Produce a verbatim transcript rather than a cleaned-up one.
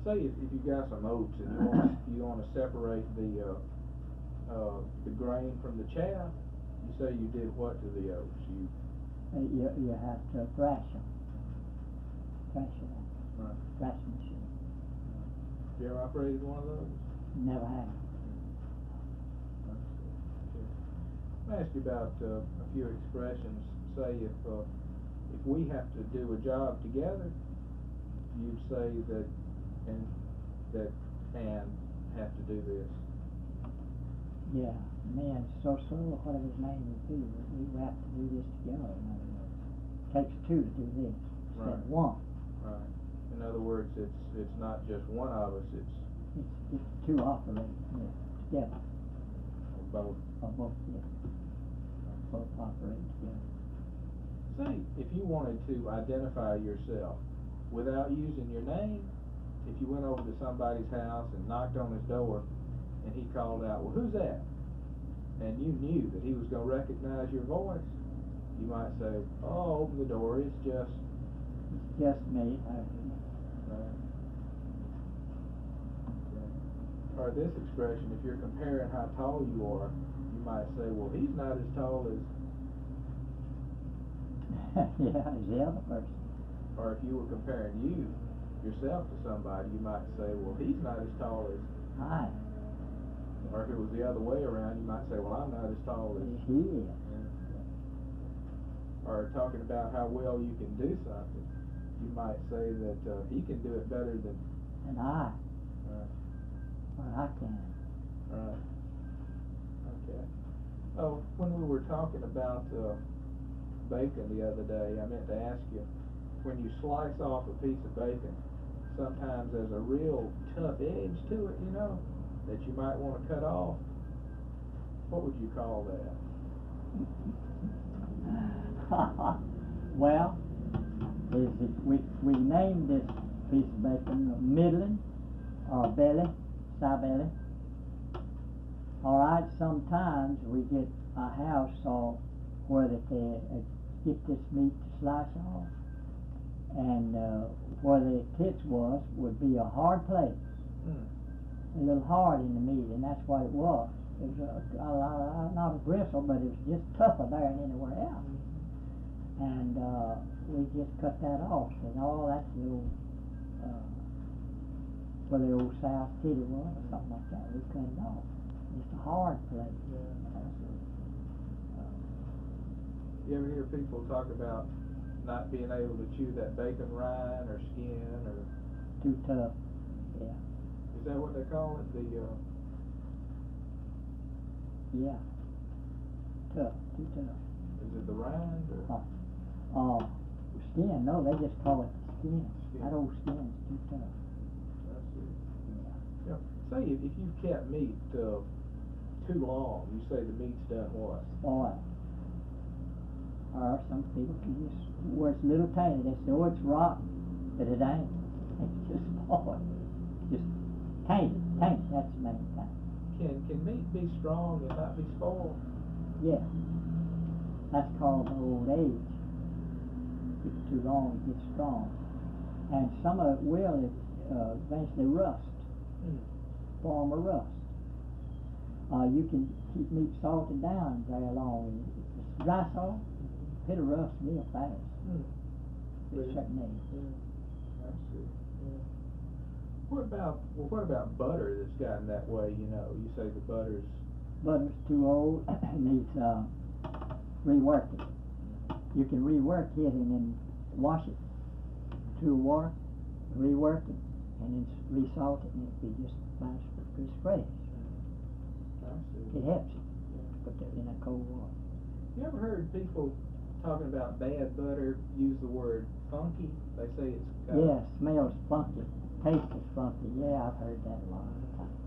say if, if you got some oats and you want you want to separate the uh, uh, the grain from the chaff, you say you did what to the oats? You Uh, you, you have to thrash them. Thrash it out. right. Thrash machine. Have you ever operated one of those? Never had. Let me ask you about uh, a few expressions. Say if uh, if we have to do a job together, you'd say that and that and have to do this. Yeah, me and so so whatever his name would be, we we have to do this together. In other words, takes two to do this instead Right. of one. Right. In other words, it's it's not just one of us. It's It's, it's two operating yeah, together, both. or both yeah, both operating together. Say if you wanted to identify yourself without using your name, if you went over to somebody's house and knocked on his door, and he called out, "Well, who's that?" and you knew that he was going to recognize your voice, you might say, "Oh, open the door. It's just." It's just me. I, Right. Or this expression, if you're comparing how tall you are, you might say, "Well, he's not as tall as," yeah, as the other person. or if you were comparing you yourself to somebody, you might say, "Well, he's not as tall as," I. or if it was the other way around, you might say, "Well, I'm not as tall as." He is. Or talking about how well you can do something, you might say that uh, he can do it better than. And I. Right. Or I can. Right. Okay. Oh, when we were talking about uh, bacon the other day, I meant to ask you, when you slice off a piece of bacon, sometimes there's a real tough edge to it, you know, that you might want to cut off. What would you call that? Well, is it, we, we named this piece of bacon middling or belly, side belly. All right, sometimes we get a house saw where that they uh, get this meat to slice off, and uh, where the tits was would be a hard place, Hmm. a little hard in the meat, and that's what it was. It was a, a, a, not a gristle, but it was just tougher there than anywhere else. And uh, we just cut that off, and all that's the old, uh, where the old South City was, or something like that. We cut it off. It's a hard place. Yeah. You ever hear people talk about not being able to chew that bacon rind or skin, or Too tough. Yeah. is that what they call it? The uh, Yeah. Tough. Too tough. is it the rind or? Oh. Uh, skin? No, they just call it skin. Skin. That old skin's too tough. That's it. Yeah. Yeah. Say if, if you've kept meat uh, too long, you say the meat's done what? Spoiled. Or some people can just, where it's little tiny, they say, oh, it's rotten, but it ain't. It's just spoiled. Just tainted, tainted, that's the main thing. Can can meat be strong and not be spoiled? Yeah. That's called old age. If it's too long, it gets strong. And some of it will uh, eventually rust, Hmm. form a rust. Uh, you can keep meat salted down very long. If it's dry salt, it'll rust real fast. Hmm. At a certain age. Yeah. I see. Yeah. What about well, what about butter that's gotten that way? You know, you say the butter's. Butter's too old, needs uh, reworking. You can rework it and then wash it to water, rework it, and then re-salt it, and it'll be just nice, just fresh. I see. It helps you. Yeah. Put that in that cold water. You ever heard people talking about bad butter use the word funky? They say it's got Yeah, smells funky, tastes funky. Yeah, I've heard that a lot of times.